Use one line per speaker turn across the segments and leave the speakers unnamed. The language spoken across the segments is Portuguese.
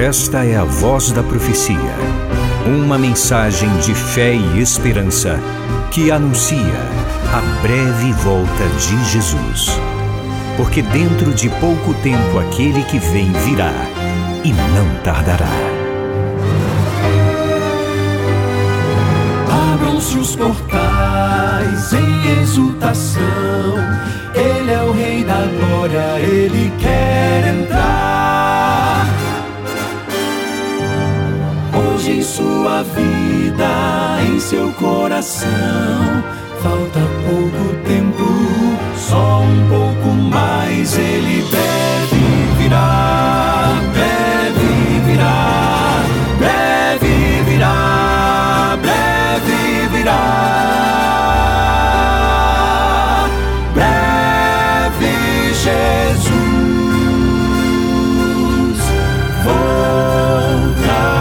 Esta é a Voz da Profecia, uma mensagem de fé e esperança que anuncia a breve volta de Jesus. Porque dentro de pouco tempo aquele que vem virá e não tardará.
Abram-se os portais em exultação, Ele é o Rei da Glória, Ele quer entrar. Hoje em sua vida, em seu coração, falta pouco tempo, só um pouco mais. Ele breve virá, breve virá, breve virá, breve virá. Breve Jesus voltará.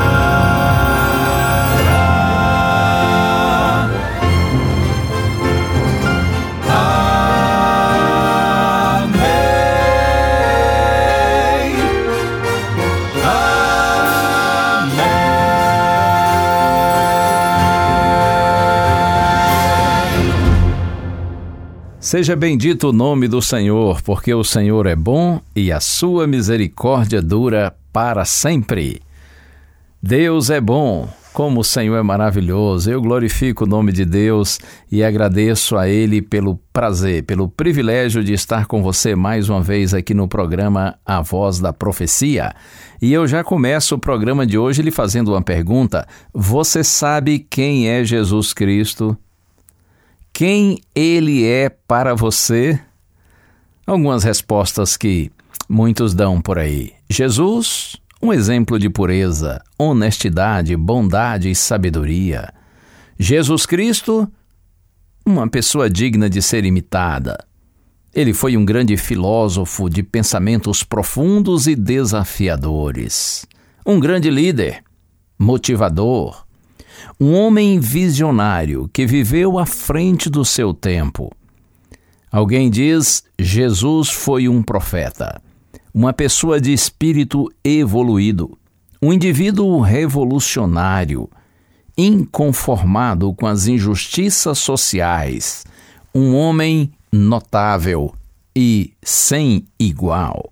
Seja bendito o nome do Senhor, porque o Senhor é bom e a sua misericórdia dura para sempre. Deus é bom, como o Senhor é maravilhoso. Eu glorifico o nome de Deus e agradeço a Ele pelo prazer, pelo privilégio de estar com você mais uma vez aqui no programa A Voz da Profecia. E eu já começo o programa de hoje lhe fazendo uma pergunta. Você sabe quem é Jesus Cristo? Quem Ele é para você? Algumas respostas que muitos dão por aí. Jesus, um exemplo de pureza, honestidade, bondade e sabedoria. Jesus Cristo, uma pessoa digna de ser imitada. Ele foi um grande filósofo de pensamentos profundos e desafiadores. Um grande líder, motivador. Um homem visionário que viveu à frente do seu tempo. Alguém diz, Jesus foi um profeta, uma pessoa de espírito evoluído, um indivíduo revolucionário, inconformado com as injustiças sociais, um homem notável e sem igual.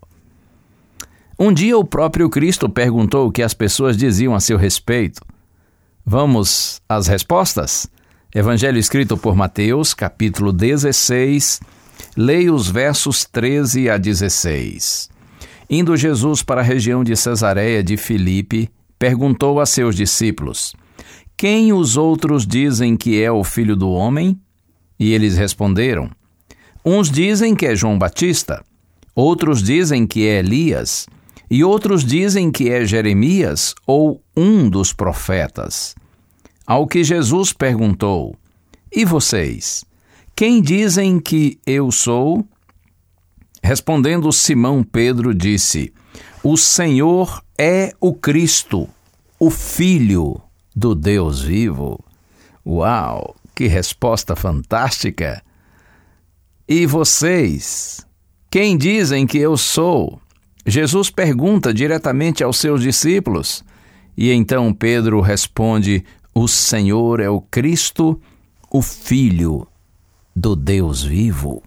Um dia o próprio Cristo perguntou o que as pessoas diziam a seu respeito. Vamos às respostas? Evangelho escrito por Mateus, capítulo 16, leia os versos 13 a 16. Indo Jesus para a região de Cesareia de Filipe, perguntou a seus discípulos, quem os outros dizem que é o Filho do Homem? E eles responderam, uns dizem que é João Batista, outros dizem que é Elias, e outros dizem que é Jeremias ou um dos profetas. Ao que Jesus perguntou, e vocês, quem dizem que eu sou? Respondendo Simão Pedro disse, o Senhor é o Cristo, o Filho do Deus vivo. Uau, que resposta fantástica! E vocês, quem dizem que eu sou? Jesus pergunta diretamente aos seus discípulos. E então Pedro responde, o Senhor é o Cristo, o Filho do Deus vivo.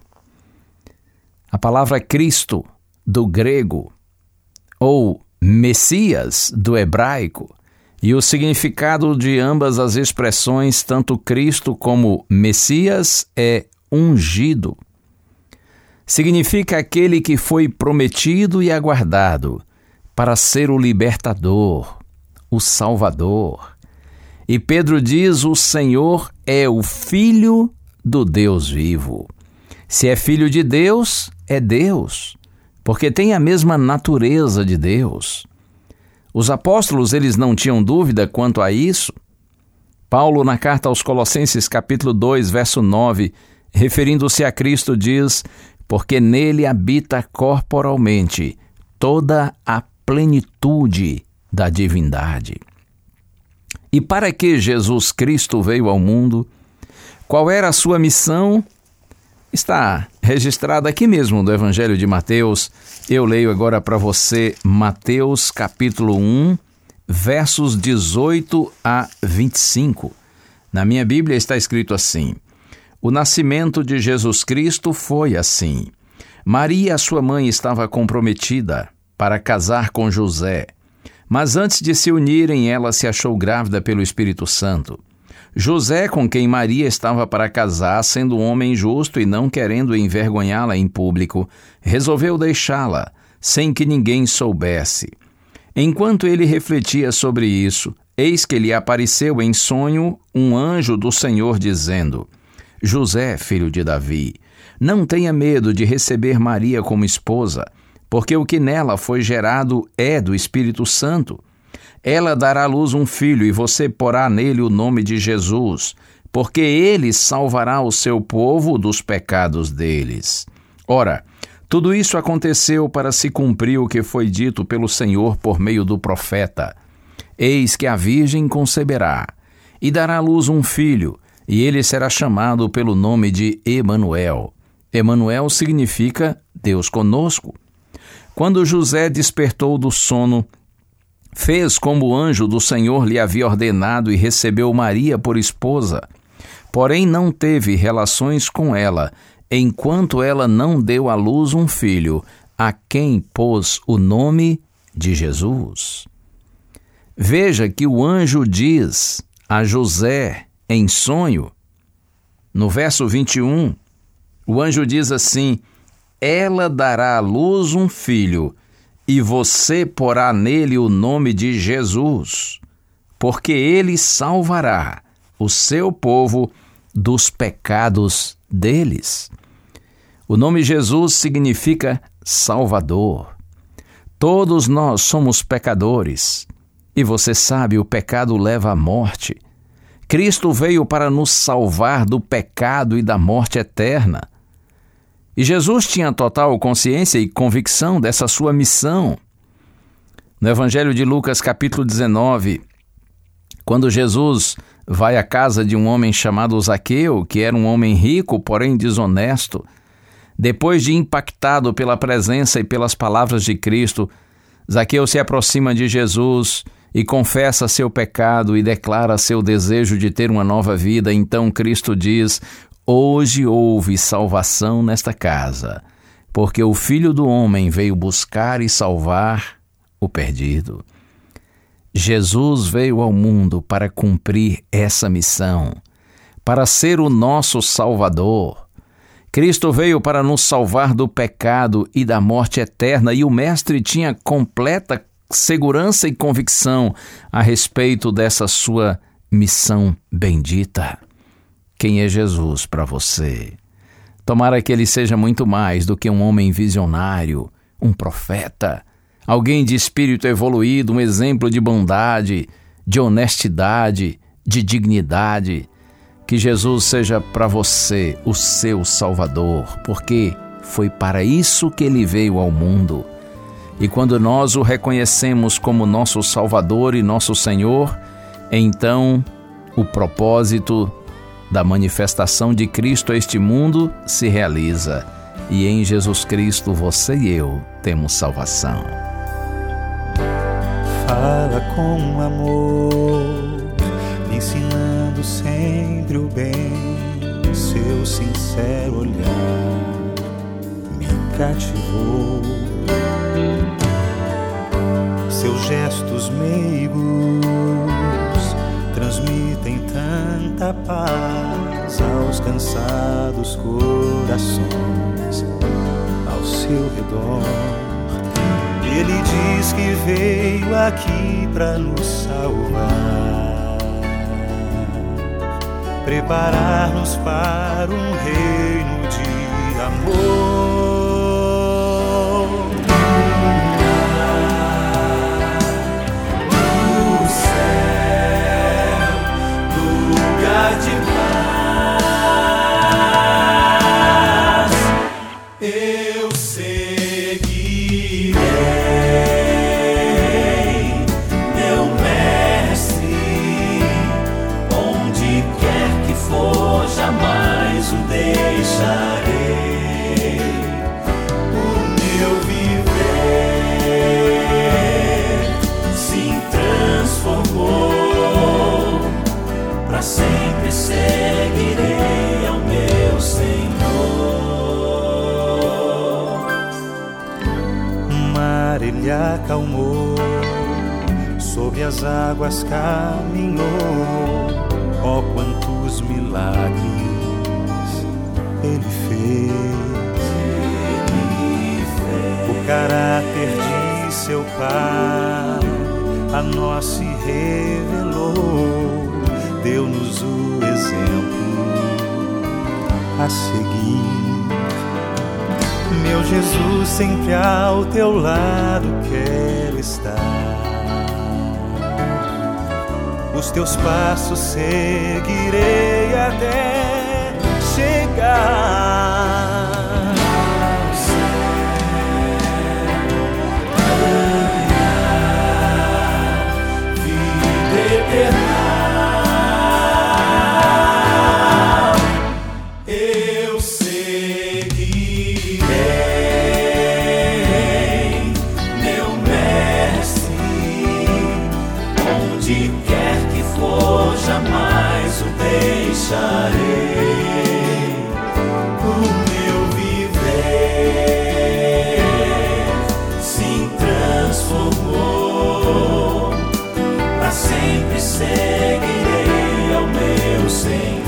A palavra Cristo, do grego, ou Messias, do hebraico, e o significado de ambas as expressões, tanto Cristo como Messias, é ungido. Significa aquele que foi prometido e aguardado para ser o libertador, o Salvador. E Pedro diz, o Senhor é o Filho do Deus vivo. Se é filho de Deus, é Deus, porque tem a mesma natureza de Deus. Os apóstolos, eles não tinham dúvida quanto a isso. Paulo, na carta aos Colossenses, capítulo 2, verso 9, referindo-se a Cristo, diz, porque nele habita corporalmente toda a plenitude da divindade. E para que Jesus Cristo veio ao mundo? Qual era a sua missão? Está registrada aqui mesmo no Evangelho de Mateus. Eu leio agora para você Mateus capítulo 1, versos 18 a 25. Na minha Bíblia está escrito assim: O nascimento de Jesus Cristo foi assim. Maria, sua mãe, estava comprometida para casar com José, mas antes de se unirem, ela se achou grávida pelo Espírito Santo. José, com quem Maria estava para casar, sendo um homem justo e não querendo envergonhá-la em público, resolveu deixá-la, sem que ninguém soubesse. Enquanto ele refletia sobre isso, eis que lhe apareceu em sonho um anjo do Senhor dizendo: José, filho de Davi, não tenha medo de receber Maria como esposa, porque o que nela foi gerado é do Espírito Santo. Ela dará à luz um filho e você porá nele o nome de Jesus, porque ele salvará o seu povo dos pecados deles. Ora, tudo isso aconteceu para se cumprir o que foi dito pelo Senhor por meio do profeta. Eis que a virgem conceberá e dará à luz um filho, e ele será chamado pelo nome de Emanuel. Emanuel significa Deus conosco. Quando José despertou do sono, fez como o anjo do Senhor lhe havia ordenado e recebeu Maria por esposa. Porém, não teve relações com ela, enquanto ela não deu à luz um filho, a quem pôs o nome de Jesus. Veja que o anjo diz a José em sonho, no verso 21, o anjo diz assim: ela dará à luz um filho, e você porá nele o nome de Jesus, porque ele salvará o seu povo dos pecados deles. O nome Jesus significa Salvador. Todos nós somos pecadores, e você sabe, o pecado leva à morte. Cristo veio para nos salvar do pecado e da morte eterna. E Jesus tinha total consciência e convicção dessa sua missão. No Evangelho de Lucas, capítulo 19, quando Jesus vai à casa de um homem chamado Zaqueu, que era um homem rico, porém desonesto, depois de impactado pela presença e pelas palavras de Cristo, Zaqueu se aproxima de Jesus e confessa seu pecado e declara seu desejo de ter uma nova vida. Então Cristo diz: hoje houve salvação nesta casa, porque o Filho do Homem veio buscar e salvar o perdido. Jesus veio ao mundo para cumprir essa missão, para ser o nosso Salvador. Cristo veio para nos salvar do pecado e da morte eterna, e o Mestre tinha completa segurança e convicção a respeito dessa sua missão bendita. Quem é Jesus para você? Tomara que ele seja muito mais do que um homem visionário, um profeta, alguém de espírito evoluído, um exemplo de bondade, de honestidade, de dignidade. Que Jesus seja para você o seu Salvador, porque foi para isso que ele veio ao mundo. E quando nós o reconhecemos como nosso Salvador e nosso Senhor, então o propósito da manifestação de Cristo a este mundo se realiza, e em Jesus Cristo você e eu temos salvação.
Fala com amor, me ensinando sempre o bem. Seu sincero olhar me cativou. Seus gestos meigos transmitem tanta paz aos cansados corações ao seu redor. Ele diz que veio aqui para nos salvar, preparar-nos para um reino de amor. Jamais o deixarei. meu viver se transformou, para sempre seguirei ao meu Senhor. O mar ele acalmou, sobre as águas caminhou. Oh, quantos milagres ele fez. O caráter de seu Pai a nós se revelou, deu-nos o exemplo a seguir. Meu Jesus, sempre ao teu lado quero estar. Os teus passos seguirei até chegar ao céu, vida eterna. Eu seguirei meu mestre, onde quer que for, jamais o deixarei. O meu viver se transformou, para sempre seguirei ao meu Senhor.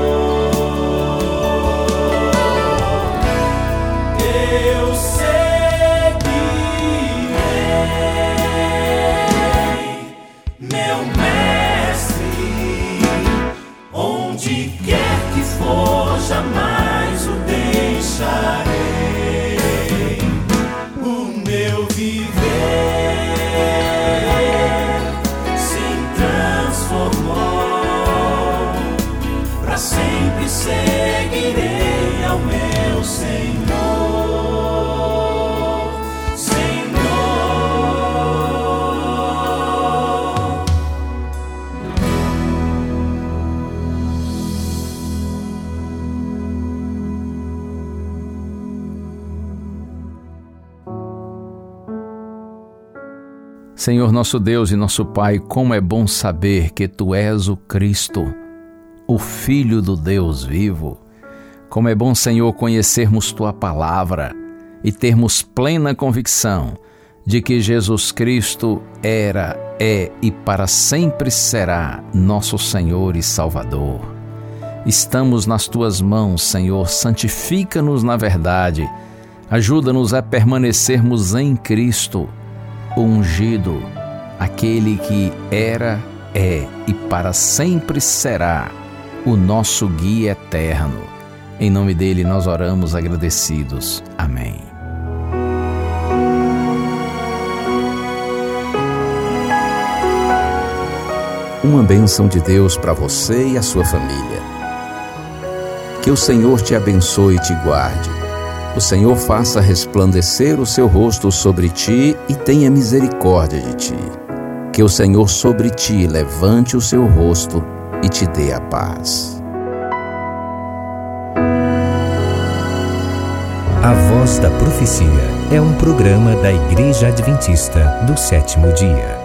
Eu seguirei meu mestre, onde quer que for, jamais o deixarei. O meu viver se transformou, para sempre seguirei ao meu Senhor.
Senhor nosso Deus e nosso Pai, como é bom saber que Tu és o Cristo, o Filho do Deus vivo. Como é bom, Senhor, conhecermos Tua palavra e termos plena convicção de que Jesus Cristo era, é e para sempre será nosso Senhor e Salvador. Estamos nas Tuas mãos, Senhor, santifica-nos na verdade, ajuda-nos a permanecermos em Cristo, o ungido, aquele que era, é e para sempre será o nosso guia eterno. Em nome dele nós oramos agradecidos. Amém. Uma bênção de Deus para você e a sua família. Que o Senhor te abençoe e te guarde. O Senhor faça resplandecer o seu rosto sobre ti e tenha misericórdia de ti. Que o Senhor sobre ti levante o seu rosto e te dê a paz.
A Voz da Profecia é um programa da Igreja Adventista do Sétimo Dia.